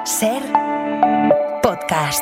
SER Podcast.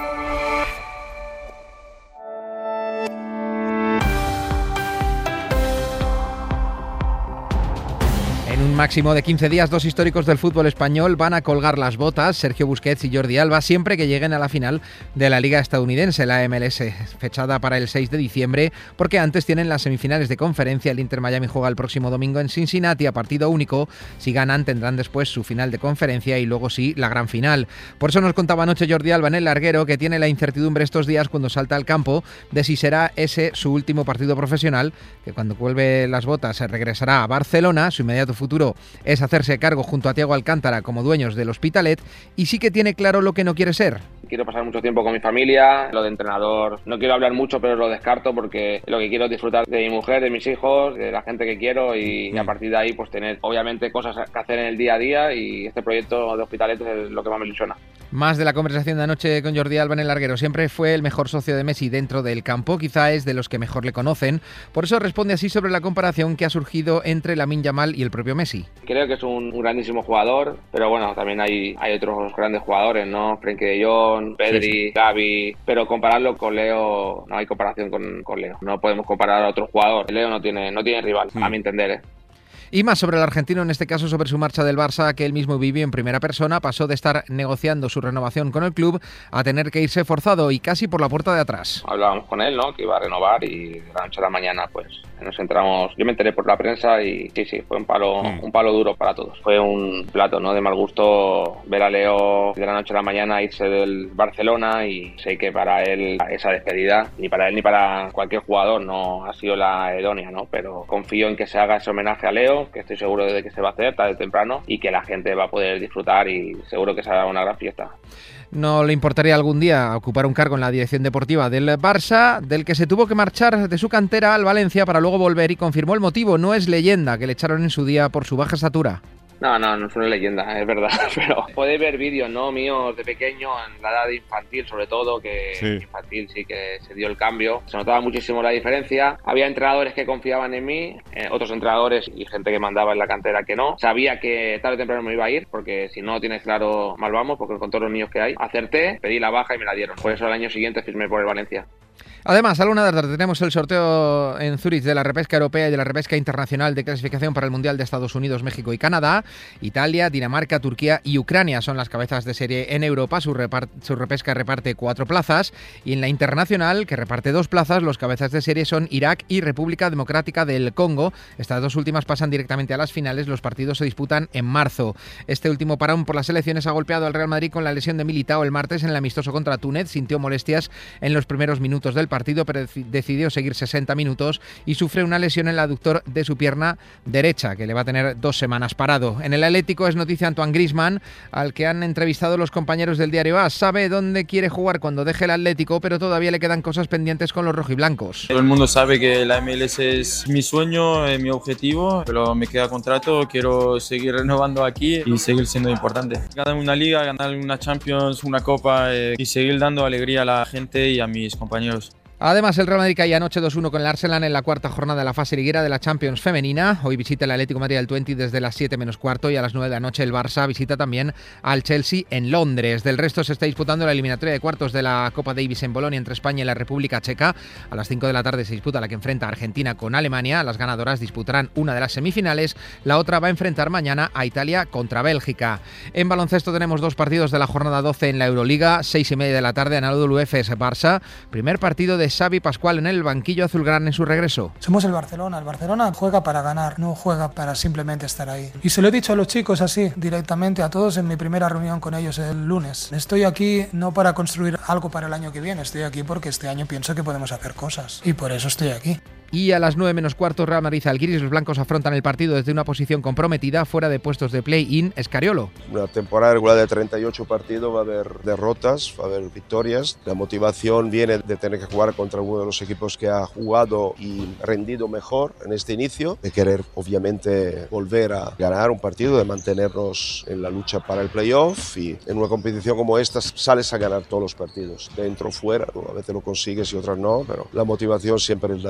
En un máximo de 15 días, dos históricos del fútbol español van a colgar las botas, Sergio Busquets y Jordi Alba, siempre que lleguen a la final de la Liga estadounidense, la MLS, fechada para el 6 de diciembre, porque antes tienen las semifinales de conferencia. El Inter Miami juega el próximo domingo en Cincinnati a partido único. Si ganan, tendrán después su final de conferencia y luego sí, la gran final. Por eso nos contaba anoche Jordi Alba en El Larguero, que tiene la incertidumbre estos días cuando salta al campo de si será ese su último partido profesional, que cuando cuelgue las botas se regresará a Barcelona. Su inmediato futuro es hacerse cargo junto a Thiago Alcántara como dueños del Hospitalet, y sí que tiene claro lo que no quiere ser. Quiero pasar mucho tiempo con mi familia. Lo de entrenador no quiero hablar mucho, pero lo descarto porque lo que quiero es disfrutar de mi mujer, de mis hijos, de la gente que quiero y a partir de ahí pues tener obviamente cosas que hacer en el día a día, y este proyecto de Hospitalet es lo que más me ilusiona. Más de la conversación de anoche con Jordi Alba en El Larguero. Siempre fue el mejor socio de Messi dentro del campo, quizá es de los que mejor le conocen. Por eso responde así sobre la comparación que ha surgido entre Lamine Yamal y el propio Messi. Creo que es un grandísimo jugador, pero bueno, también hay otros grandes jugadores, ¿no? Frenkie de Jong, Pedri, Gavi, pero compararlo con Leo, no hay comparación con Leo. No podemos comparar a otro jugador. Leo no tiene rival, a mi entender, ¿eh? Y más sobre el argentino, en este caso sobre su marcha del Barça, que él mismo vivió en primera persona. Pasó de estar negociando su renovación con el club a tener que irse forzado y casi por la puerta de atrás. Hablábamos con él, ¿no? Que iba a renovar, y de la noche a la mañana pues nos entramos. Yo me enteré por la prensa y sí, fue un palo duro para todos. Fue un plato, ¿no?, de mal gusto ver a Leo de la noche a la mañana irse del Barcelona, y sé que para él esa despedida, ni para él ni para cualquier jugador, no ha sido la idónea, ¿no? Pero confío en que se haga ese homenaje a Leo, que estoy seguro de que se va a hacer tarde o temprano, y que la gente va a poder disfrutar, y seguro que será una gran fiesta. ¿No le importaría algún día ocupar un cargo en la dirección deportiva del Barça, del que se tuvo que marchar de su cantera al Valencia para luego volver? Y confirmó el motivo: no es leyenda, que le echaron en su día por su baja estatura. No es una leyenda, es verdad, pero podéis ver vídeos, ¿no?, míos de pequeño, en la edad infantil sobre todo, que infantil sí que se dio el cambio, se notaba muchísimo la diferencia. Había entrenadores que confiaban en mí, otros entrenadores y gente que mandaba en la cantera que no. Sabía que tarde o temprano me iba a ir, porque si no lo tienes claro, mal vamos, porque con todos los niños que hay. Acerté, pedí la baja y me la dieron. Por eso al año siguiente firmé por el Valencia. Además, a la 1 de la tarde tenemos el sorteo en Zúrich de la repesca europea y de la repesca internacional de clasificación para el Mundial de Estados Unidos, México y Canadá. Italia, Dinamarca, Turquía y Ucrania son las cabezas de serie en Europa. Su repesca reparte 4 plazas, y en la internacional, que reparte 2 plazas, los cabezas de serie son Irak y República Democrática del Congo. Estas dos últimas pasan directamente a las finales. Los partidos se disputan en marzo. Este último parón por las elecciones ha golpeado al Real Madrid con la lesión de Militao el martes en el amistoso contra Túnez. Sintió molestias en los primeros minutos del partido, pero decidió seguir 60 minutos y sufre una lesión en el aductor de su pierna derecha, que le va a tener 2 semanas parado. En el Atlético es noticia Antoine Griezmann, al que han entrevistado los compañeros del diario AS. Sabe dónde quiere jugar cuando deje el Atlético, pero todavía le quedan cosas pendientes con los rojiblancos. Todo el mundo sabe que la MLS es mi sueño, mi objetivo, pero me queda contrato, quiero seguir renovando aquí y seguir siendo importante. Ganar una liga, ganar una Champions, una Copa y seguir dando alegría a la gente y a mis compañeros. Además, el Real Madrid caía anoche 2-1 con el Arsenal en la cuarta jornada de la fase liguera de la Champions femenina. Hoy visita el Atlético de Madrid al 20 desde las 7 menos cuarto, y a las 9 de la noche el Barça visita también al Chelsea en Londres. Del resto se está disputando la eliminatoria de cuartos de la Copa Davis en Bolonia entre España y la República Checa. A las 5 de la tarde se disputa la que enfrenta a Argentina con Alemania. Las ganadoras disputarán una de las semifinales. La otra va a enfrentar mañana a Italia contra Bélgica. En baloncesto tenemos 2 partidos de la jornada 12 en la Euroliga. 6:30 de la tarde, Anadolu Efes Barça. Primer partido de Xavi Pascual en el banquillo azulgrana en su regreso. Somos el Barcelona juega para ganar, no juega para simplemente estar ahí. Y se lo he dicho a los chicos así, directamente a todos en mi primera reunión con ellos el lunes. Estoy aquí no para construir algo para el año que viene, estoy aquí porque este año pienso que podemos hacer cosas, y por eso estoy aquí. Y a las 9 menos cuarto, Real Madrid-Zalgiris. Los blancos afrontan el partido desde una posición comprometida, fuera de puestos de play-in. Escariolo. Una temporada regular de 38 partidos, va a haber derrotas, va a haber victorias. La motivación viene de tener que jugar contra uno de los equipos que ha jugado y rendido mejor en este inicio, de querer obviamente volver a ganar un partido, de mantenernos en la lucha para el playoff, y en una competición como esta sales a ganar todos los partidos, dentro o fuera, ¿no? A veces lo consigues y otras no, pero la motivación siempre es la de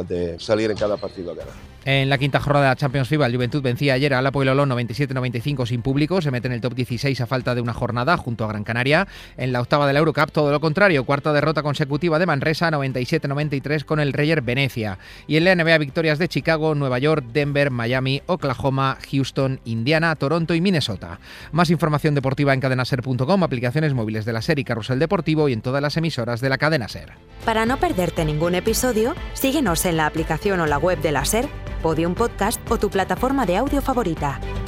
salir en cada partido a ganar. En la quinta jornada de la Champions FIBA, el Juventud vencía ayer al Apoel Olón 97-95 sin público, se mete en el top 16 a falta de una jornada junto a Gran Canaria. En la octava de la Eurocup, todo lo contrario, cuarta derrota consecutiva de Manresa 97-93 con el Reyer Venecia. Y en la NBA, victorias de Chicago, Nueva York, Denver, Miami, Oklahoma, Houston, Indiana, Toronto y Minnesota. Más información deportiva en cadenaser.com, aplicaciones móviles de la SER y Carrusel Deportivo y en todas las emisoras de la cadena SER. Para no perderte ningún episodio, síguenos en la aplicación o la web de la SER, Podium Podcast o tu plataforma de audio favorita.